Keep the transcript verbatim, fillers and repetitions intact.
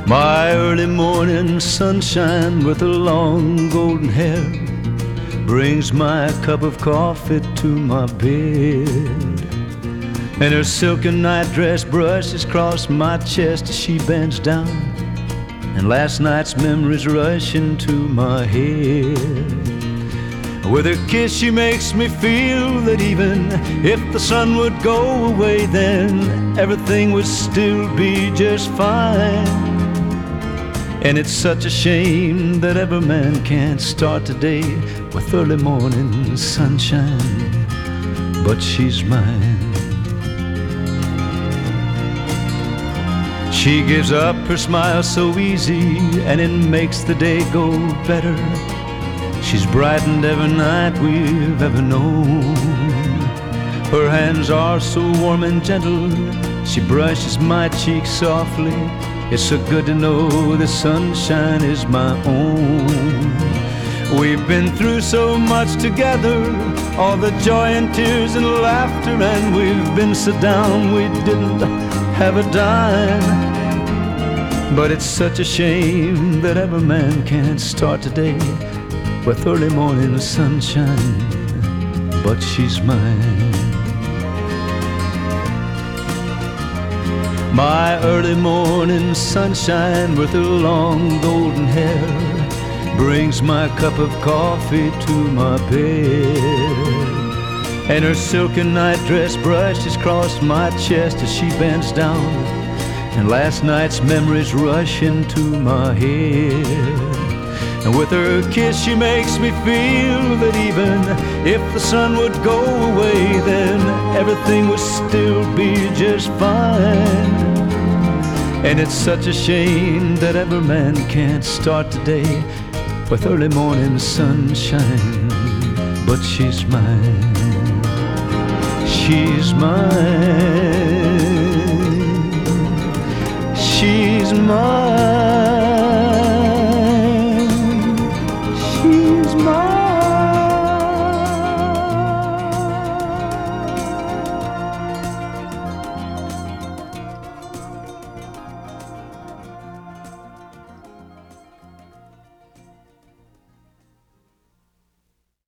My early morning sunshine with her long golden hair brings my cup of coffee to my bed, and her silken nightdress brushes across my chest as she bends down, and last night's memories rush into my head. With her kiss she makes me feel that even if the sun would go away, then everything would still be just fine. And it's such a shame that every man can't start today with early morning sunshine, but she's mine. She gives up her smile so easy, and it makes the day go better. She's brightened every night we've ever known. Her hands are so warm and gentle, she brushes my cheek softly. It's so good to know the sunshine is my own. We've been through so much together, all the joy and tears and laughter, and we've been so down we didn't have a dime. But it's such a shame that every man can't start today with early morning sunshine, but she's mine. My early morning sunshine with her long golden hair brings my cup of coffee to my bed, and her silken nightdress brushes across my chest as she bends down, and last night's memories rush into my head. And with her kiss she makes me feel that even if the sun would go away, then everything would still be just fine. And it's such a shame that every man can't start today with early morning sunshine, but she's mine. She's mine. She's mine.